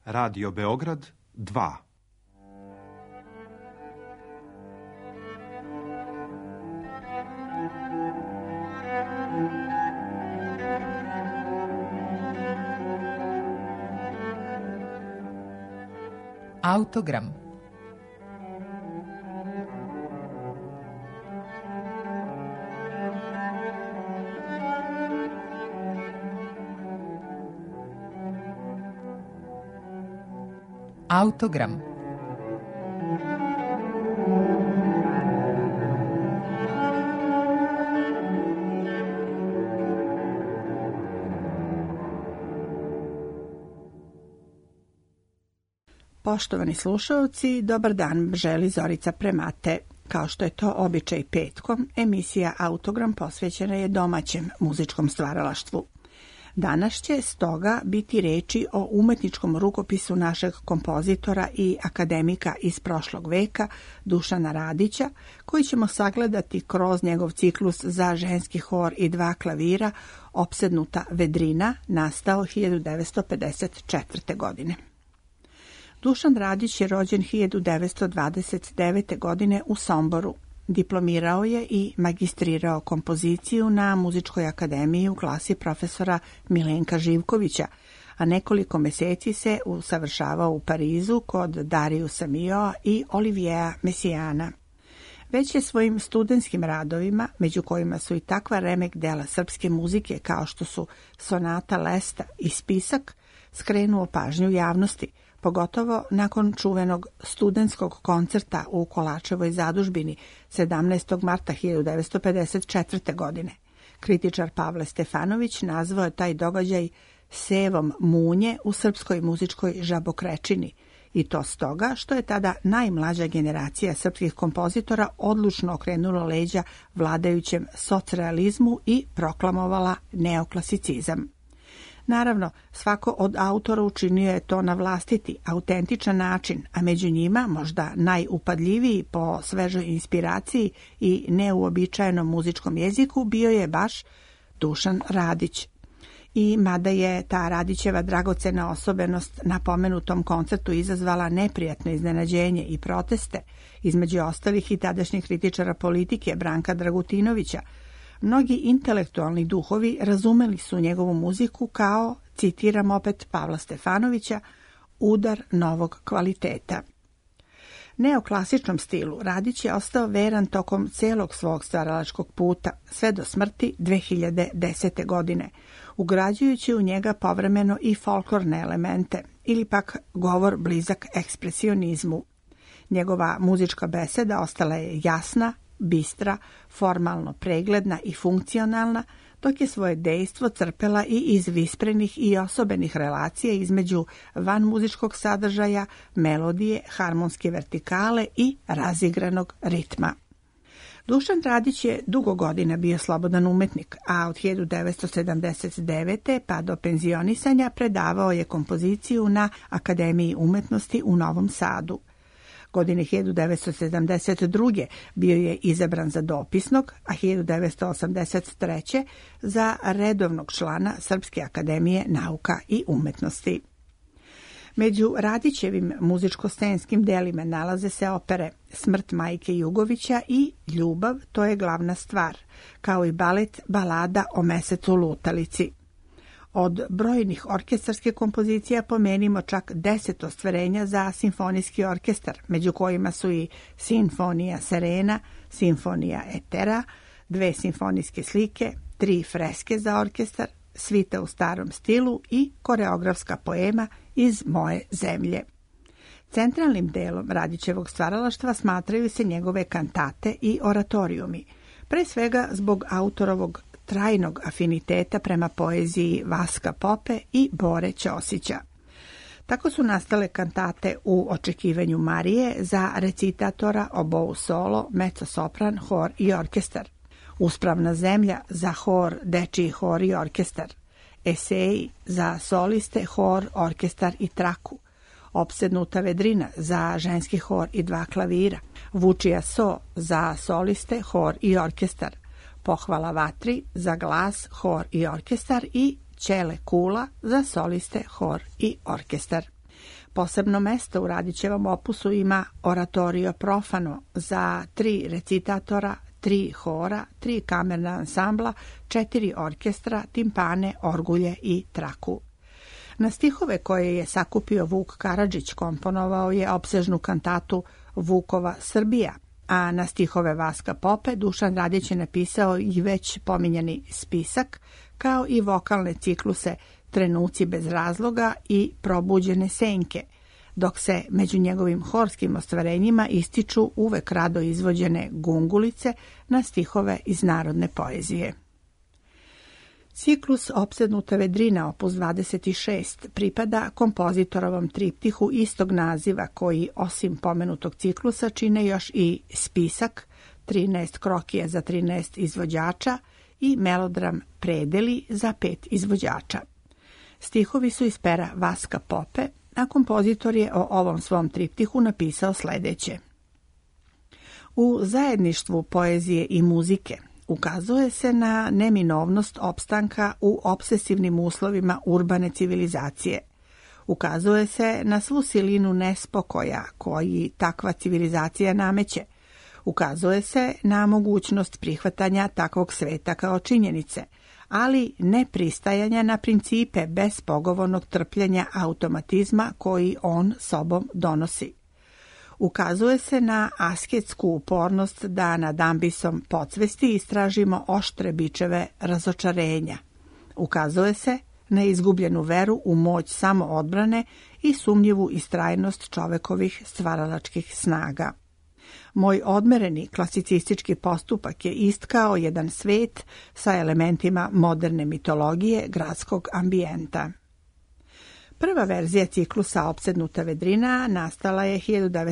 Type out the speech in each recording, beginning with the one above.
Radio Beograd 2. Autogram. Autogram. Poštovani slušaoci, dobar dan, želi Zorica Premate. Kao što je to običaj petkom, emisija Autogram posvećena je domaćem muzičkom stvaralaštvu. Danas će stoga biti reči o umetničkom rukopisu našeg kompozitora i akademika iz prošlog veka, Dušana Radića, koji ćemo sagledati kroz njegov ciklus za ženski hor i 2 klavira, Opsednuta vedrina, nastao 1954. godine. Dušan Radić je rođen 1929. godine u Somboru. Diplomirao je i magistrirao kompoziciju na Muzičkoj akademiji u klasi profesora Milenka Živkovića, a nekoliko meseci se usavršavao u Parizu kod Dariusa Milhaua i Oliviera Messiaena. Već je svojim studentskim radovima, među kojima su i takva remek dela srpske muzike kao što su Sonata Lesta i Spisak, skrenuo pažnju javnosti, pogotovo nakon čuvenog studentskog koncerta u Kolačevoj zadužbini 17. marta 1954. godine. Kritičar Pavle Stefanović nazvao je taj događaj sevom munje u srpskoj muzičkoj žabokrečini, i to stoga što je tada najmlađa generacija srpskih kompozitora odlučno okrenula leđa vladajućem socrealizmu i proklamovala neoklasicizam. Naravno, svako od autora učinio je to na vlastiti, autentičan način, a među njima, možda najupadljiviji po svežoj inspiraciji i neuobičajenom muzičkom jeziku, bio je baš Dušan Radić. I mada je ta Radićeva dragocena osobenost na pomenutom koncertu izazvala neprijatno iznenađenje i proteste, između ostalih i tadašnjih kritičara politike Branka Dragutinovića, mnogi intelektualni duhovi razumeli su njegovu muziku kao, citiram opet Pavla Stefanovića, udar novog kvaliteta. Neoklasičnom stilu Radić je ostao veran tokom celog svog stvaralačkog puta, sve do smrti 2010. godine, ugrađujući u njega povremeno i folklorne elemente, ili pak govor blizak ekspresionizmu. Njegova muzička beseda ostala je jasna, bistra, formalno pregledna i funkcionalna, dok je svoje dejstvo crpela i iz visprenih i osobenih relacija između vanmuzičkog sadržaja, melodije, harmonske vertikale i razigranog ritma. Dušan Radić je dugo godina bio slobodan umetnik, a od 1979. pa do penzionisanja predavao je kompoziciju na Akademiji umetnosti u Novom Sadu. Godine 1972. bio je izabran za dopisnog, a 1983. za redovnog člana Srpske akademije nauka i umetnosti. Među Radićevim muzičko-scenskim delima nalaze se opere Smrt majke Jugovića i Ljubav, to je glavna stvar, kao i balet Balada o mesecu lutalici. Od brojnih orkestarskih kompozicija pomenimo čak 10 ostvarenja za simfonijski orkestar, među kojima su i Sinfonija Serena, Simfonija Etera, 2 simfonijske slike, 3 freske za orkestar, svita u starom stilu i koreografska poema Iz moje zemlje. Centralnim delom Radićevog stvaralaštva smatraju se njegove kantate i oratorijumi, pre svega zbog autorovog trajnog afiniteta prema poeziji Vaska Pope i Bore Ćosića. Tako su nastale kantate U očekivanju Marije za recitatora, obou solo, mezzo-sopran, hor i orkestar, Uspravna zemlja za hor, dečiji hor i orkestar, Eseji za soliste, hor, orkestar i traku, Opsednuta vedrina za ženski hor i 2 klavira, Vučija so za soliste, hor i orkestar, Pohvala vatri za glas, hor i orkestar i Ćele kula za soliste, hor i orkestar. Posebno mesto u Radićevom opusu ima Oratorio Profano za 3 recitatora, 3 hora, 3 kamerna ansambla, 4 orkestra, timpane, orgulje i traku. Na stihove koje je sakupio Vuk Karadžić komponovao je opsežnu kantatu Vukova Srbija, a na stihove Vaska Pope Dušan Radić je napisao i već pominjani Spisak, kao i vokalne cikluse Trenuci bez razloga i Probuđene senke, dok se među njegovim horskim ostvarenjima ističu uvek rado izvođene gungulice na stihove iz narodne poezije. Ciklus Opsednuta vedrina opus 26 pripada kompozitorovom triptihu istog naziva koji osim pomenutog ciklusa čine još i Spisak, 13 krokija za 13 izvođača i melodram Predeli za 5 izvođača. Stihovi su iz pera Vaska Pope, a kompozitor je o ovom svom triptihu napisao sledeće. U zajedništvu poezije i muzike ukazuje se na neminovnost opstanka u opsesivnim uslovima urbane civilizacije. Ukazuje se na svu silinu nespokoja koji takva civilizacija nameće. Ukazuje se na mogućnost prihvatanja takvog sveta kao činjenice, ali ne pristajanja na principe bez pogovornog trpljenja automatizma koji on sobom donosi. Ukazuje se na asketsku upornost da nad ambisom podsvesti istražimo oštre bičeve razočarenja. Ukazuje se na izgubljenu veru u moć samoodbrane i sumnjivu istrajnost čovekovih stvaralačkih snaga. Moj odmereni klasicistički postupak je istkao jedan svet sa elementima moderne mitologije gradskog ambijenta. Prva verzija ciklusa Opsednuta vedrina nastala je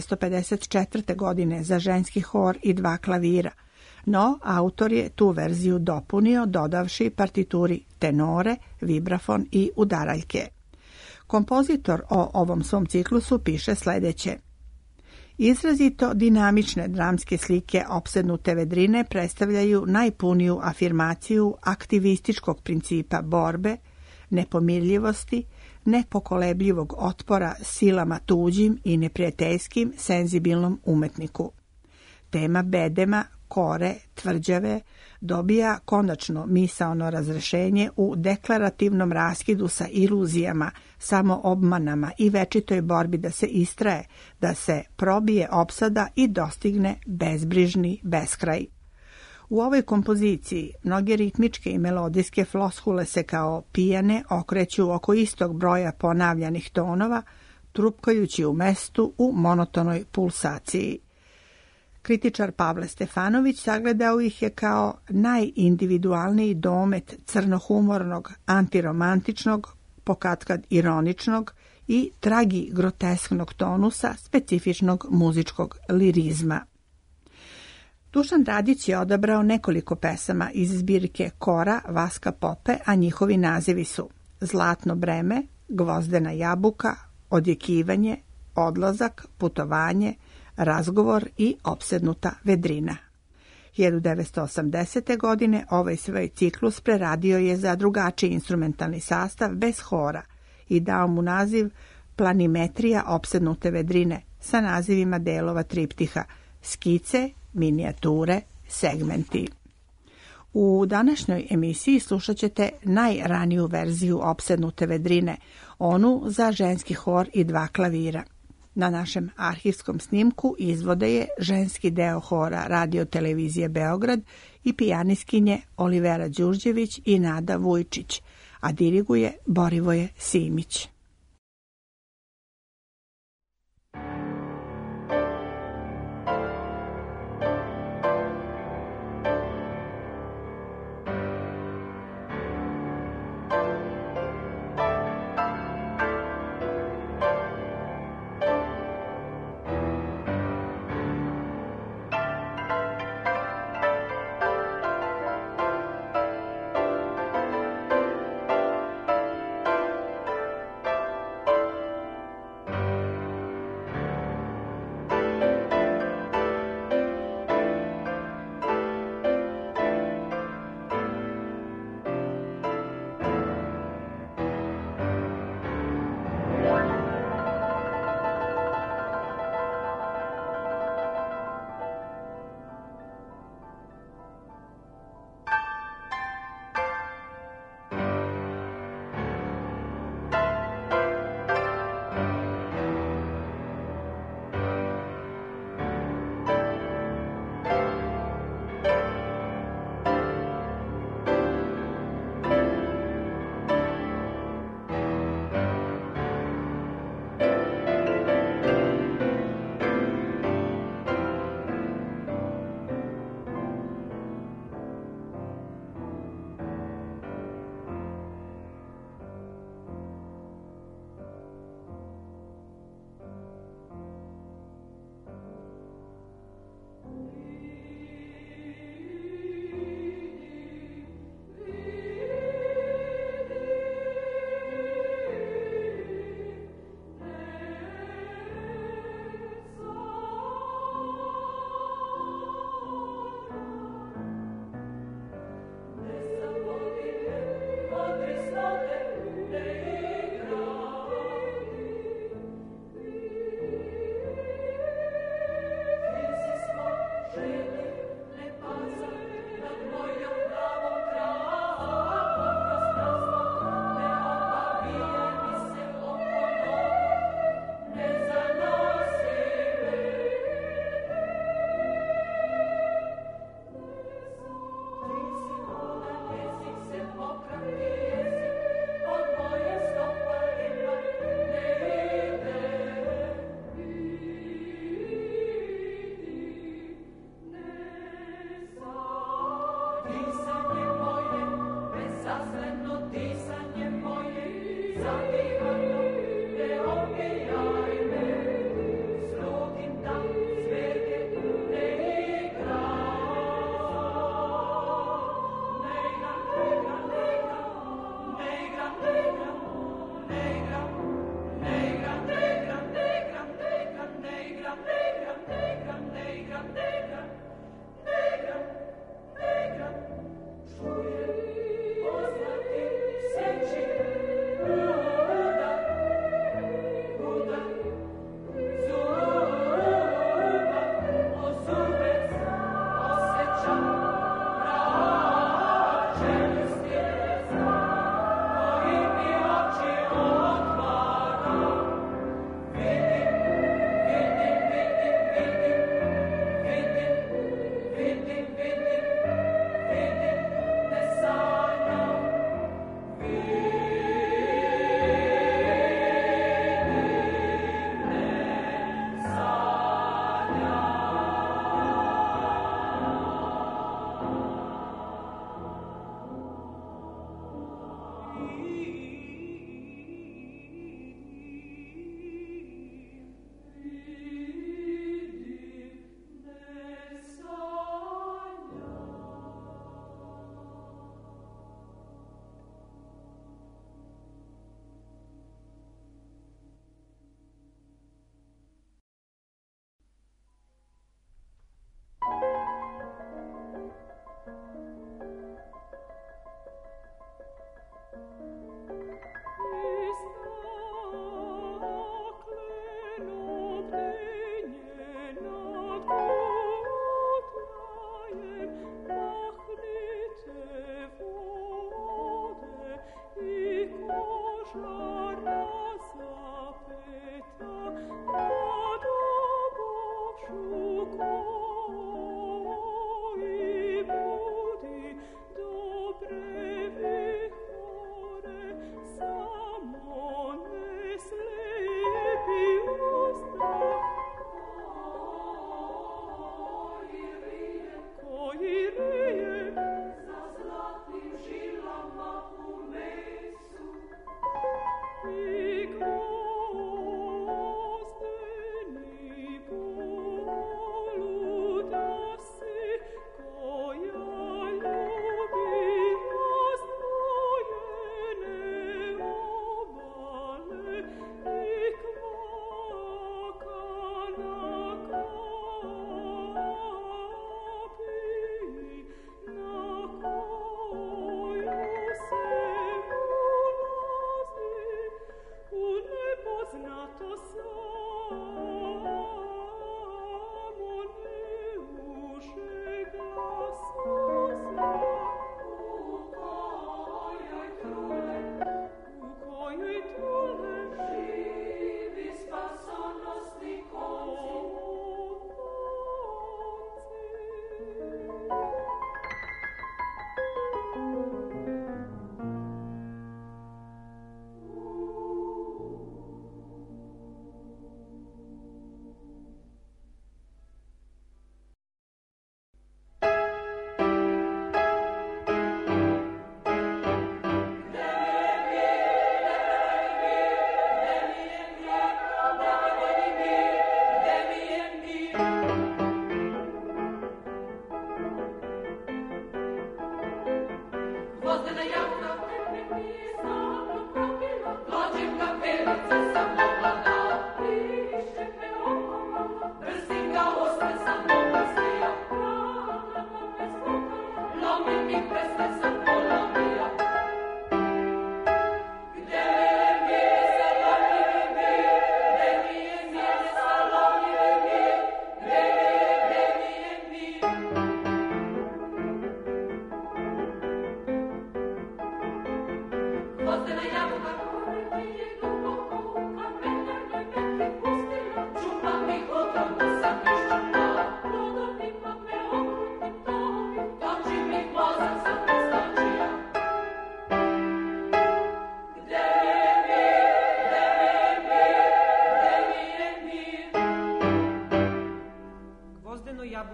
1954. godine za ženski hor i 2 klavira, no autor je tu verziju dopunio dodavši partituri tenore, vibrafon i udaraljke. Kompozitor o ovom svom ciklusu piše sledeće. Izrazito dinamične dramske slike Opsednute vedrine predstavljaju najpuniju afirmaciju aktivističkog principa borbe, nepomirljivosti, nepokolebljivog otpora silama tuđim i neprijateljskim senzibilnom umetniku. Tema bedema, kore, tvrđave dobija konačno misaono razrešenje u deklarativnom raskidu sa iluzijama, samoobmanama i večitoj borbi da se istraje, da se probije opsada i dostigne bezbrižni beskraj. U ovoj kompoziciji mnoge ritmičke i melodijske floskule se kao pijane okreću oko istog broja ponavljanih tonova, trupkajući u mestu u monotonoj pulsaciji. Kritičar Pavle Stefanović sagledao ih je kao najindividualniji domet crnohumornog, antiromantičnog, pokatkad ironičnog i tragi-grotesknog tonusa specifičnog muzičkog lirizma. Dušan Radić je odabrao nekoliko pesama iz zbirke Kora Vaska Pope, a njihovi nazivi su Zlatno breme, Gvozdena jabuka, Odjekivanje, Odlazak, Putovanje, Razgovor i Opsednuta vedrina. 1980. godine ovaj svoj ciklus preradio je za drugačiji instrumentalni sastav bez hora i dao mu naziv Planimetrija Opsednute vedrine sa nazivima delova triptiha Skice, minijature, segmenti. U današnjoj emisiji slušat ćete najraniju verziju Opsednute vedrine, onu za ženski hor i 2 klavira. Na našem arhivskom snimku izvode je ženski deo hora Radio televizije Beograd i pijaniskinje Olivera Đurđević i Nada Vujčić, a diriguje Borivoje Simić.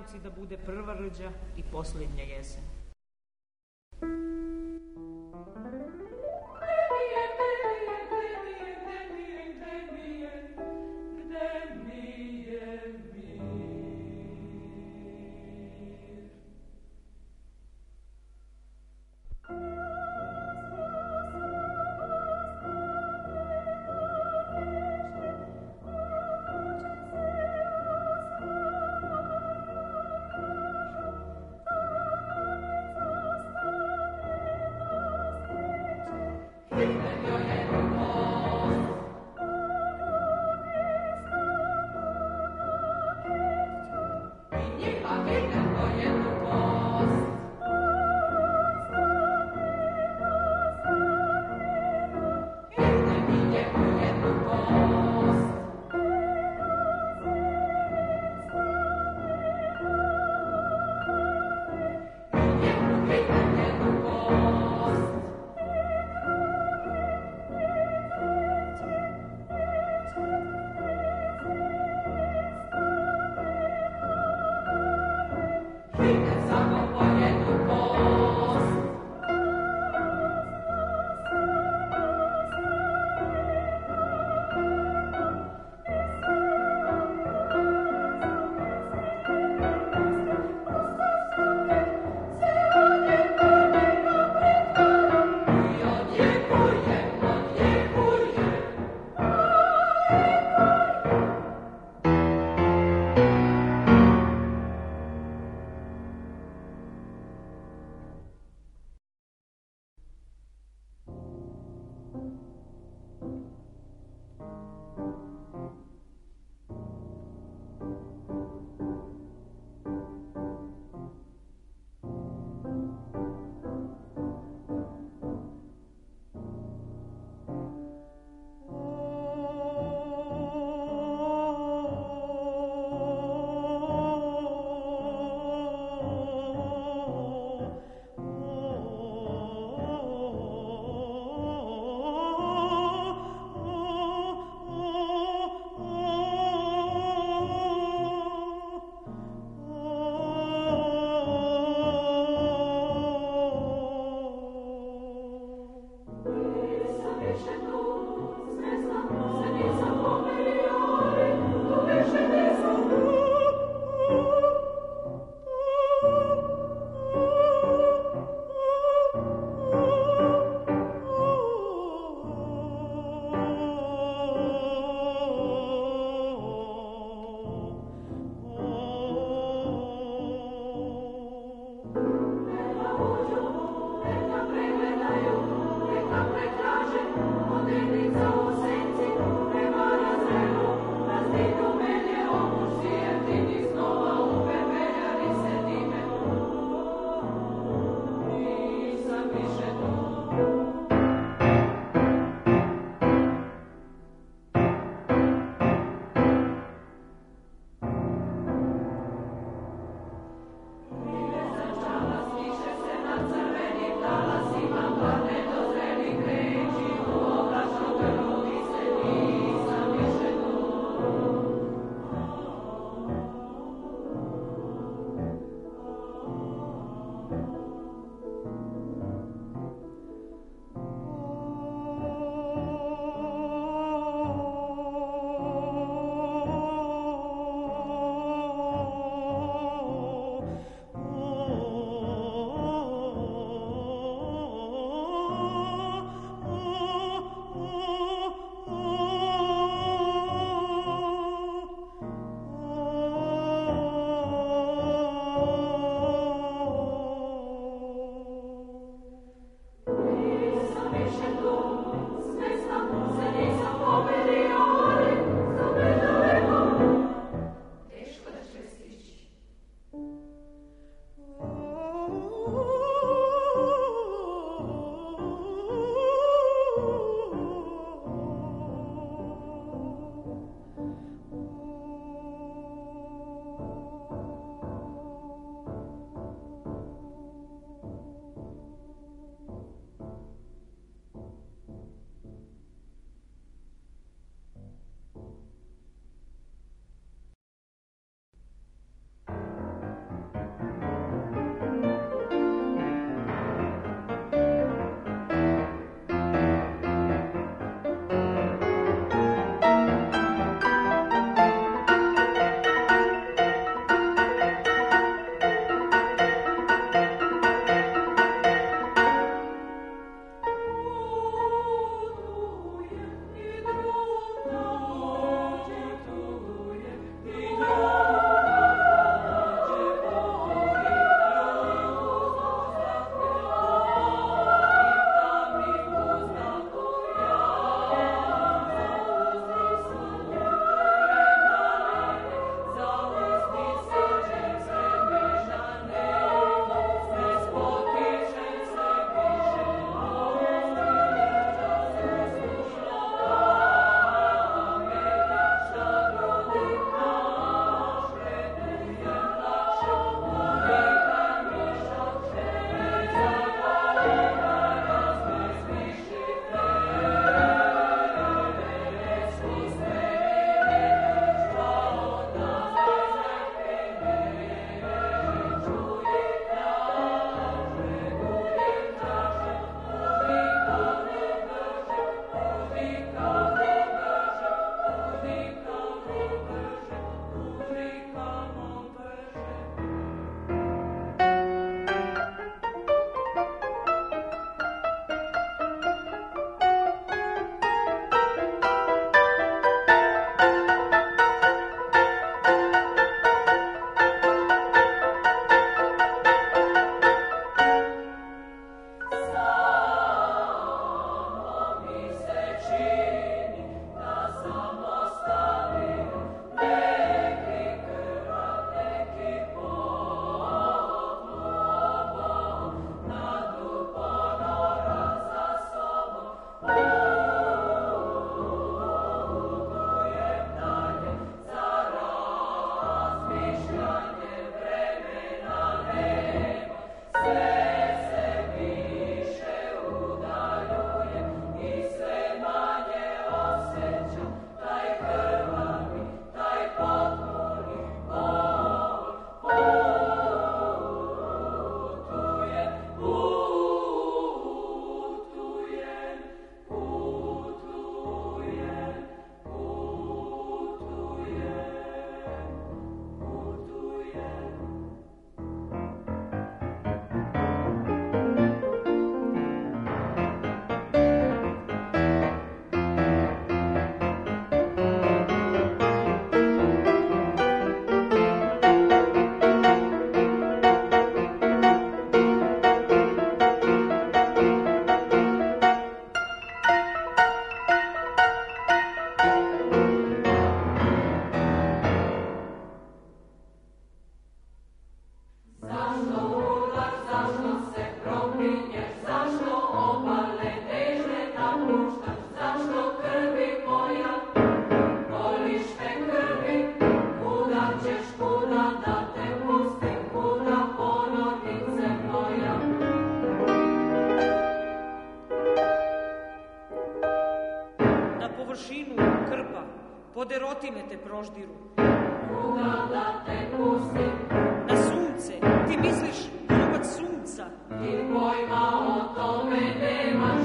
Jabuci da bude prva rđa i posljednja jesen. sirotinje te proždiru. Kuda da te pustim? Na sunce, ti misliš ljubac sunca? Ti pojma o tome nemaš.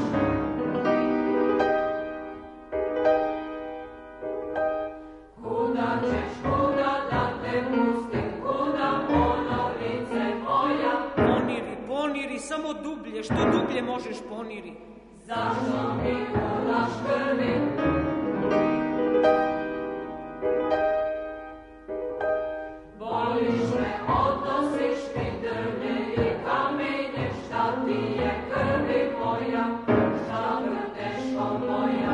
Kuda ćeš, kuda da te pustim? Kuda ponorice moja? Poniri, poniri, samo dublje, što dublje možeš poniri. Zašto mi ulaš krvi? Voliš me, odnosiš mi drvlje i kamenje, šta ti je krvi moja, šta vrteško moja.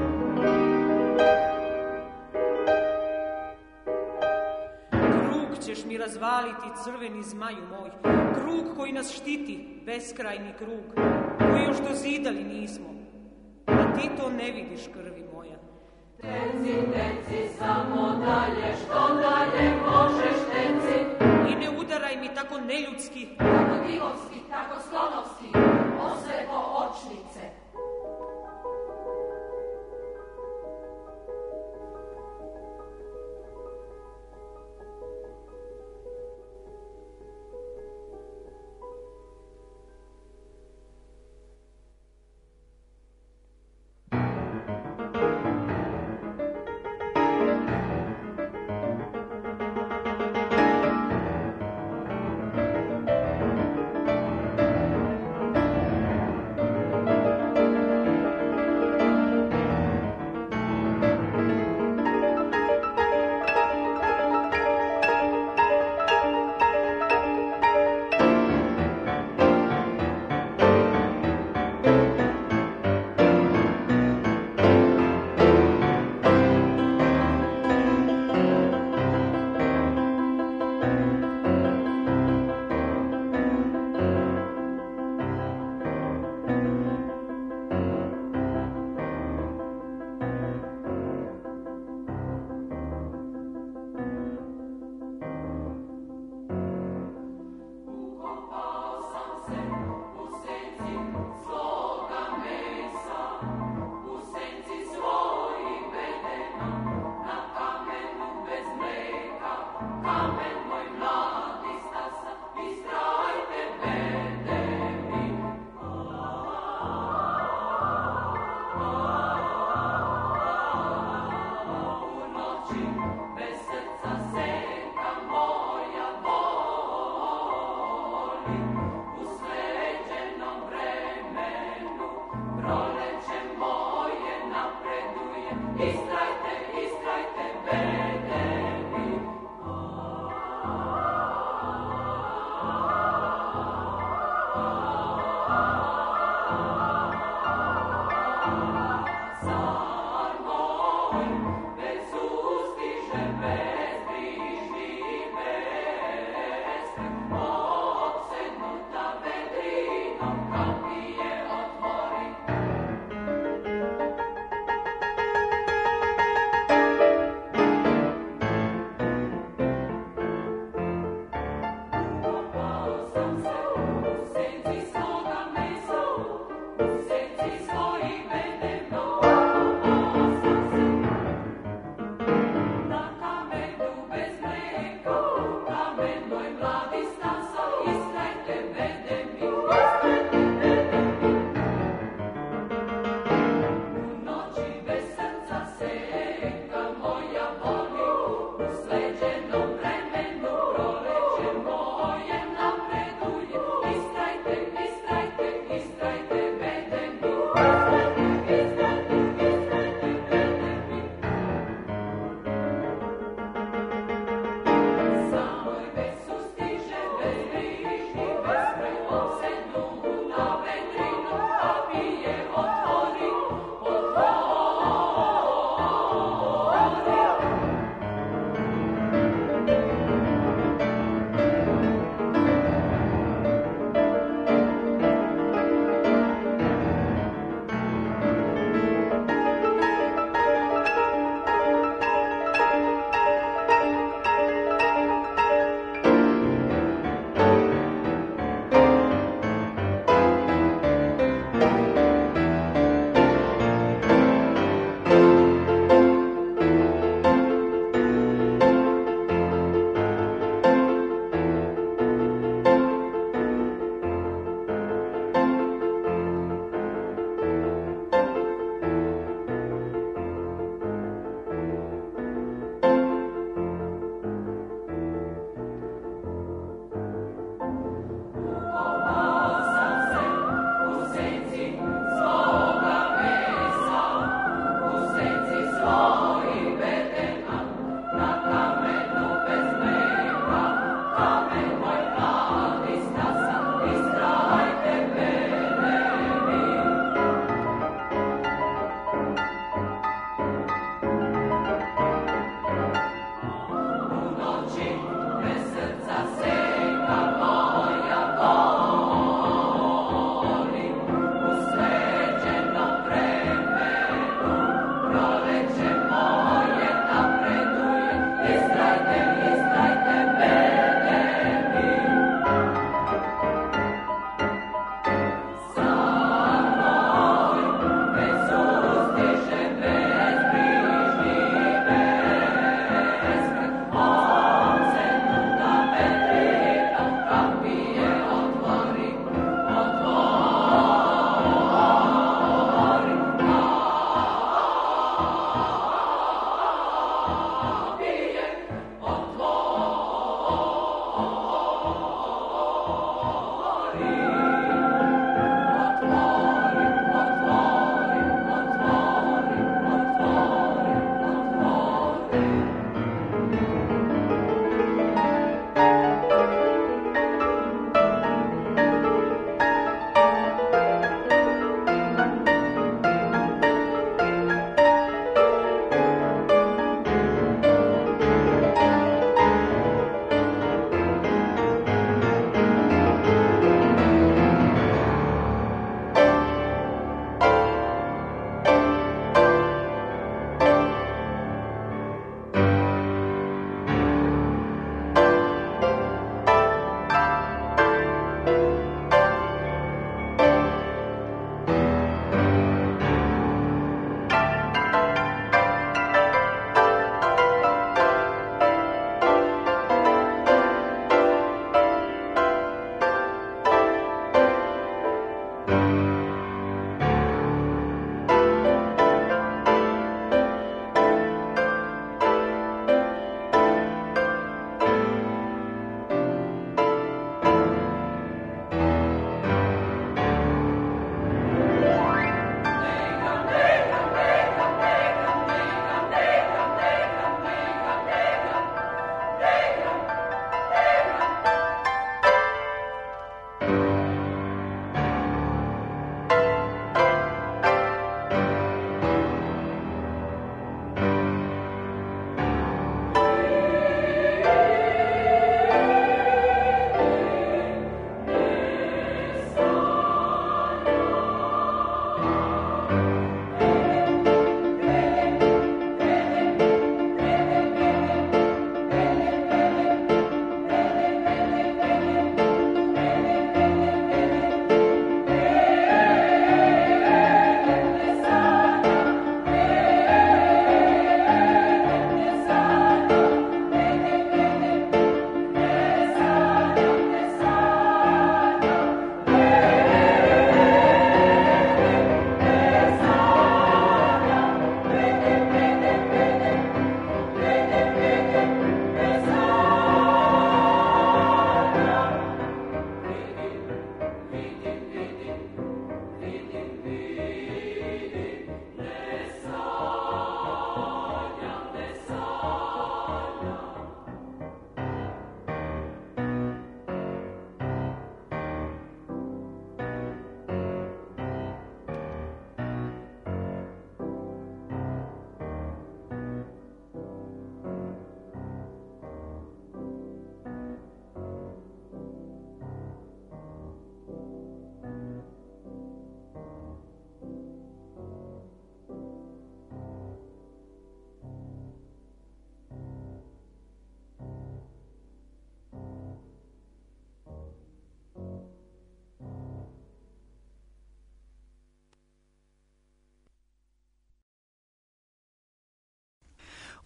Krug ćeš mi razvaliti, crveni zmaju moj, krug koji nas štiti, beskrajni krug, koji još dozidali nismo, a ti to ne vidiš, krvi moja. Teci, teci, samo dalje, što dalje možeš, teci. I ne udaraj mi tako neljudski, Tako divovski, tako slonovski, oslepo očnice.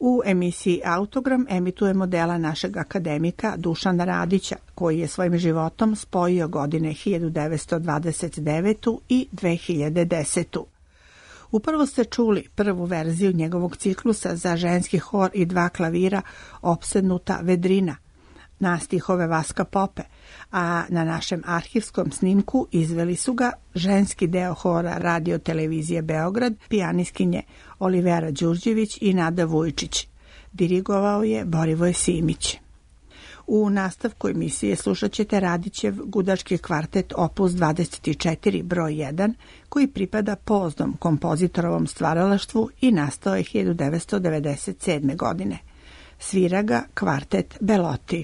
U emisiji Autogram emitujemo dela našeg akademika Dušana Radića, koji je svojim životom spojio godine 1929. i 2010. Upravo ste čuli prvu verziju njegovog ciklusa za ženski hor i 2 klavira Opsednuta vedrina na stihove Vaska Pope, a na našem arhivskom snimku izveli su ga ženski deo hora Radio televizije Beograd, pijanistkinje Olivera Đurđević i Nada Vujčić. Dirigovao je Borivoj Simić. U nastavku emisije slušat ćete Radićev gudački kvartet Opus 24 broj 1, koji pripada pozdom kompozitorovom stvaralaštvu i nastao je 1997. godine. Svira ga kvartet Belotti.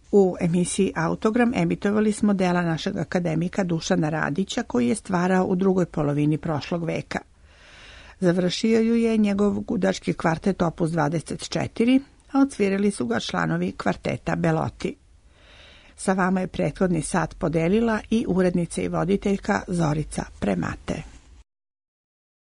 U emisiji Autogram emitovali smo dela našeg akademika Dušana Radića, koji je stvarao u drugoj polovini prošlog veka. Završio ju je njegov gudački kvartet Opus 24, a odsvirali su ga članovi kvarteta Beloti. Sa vama je prethodni sat podelila i urednica i voditeljka Zorica Premate.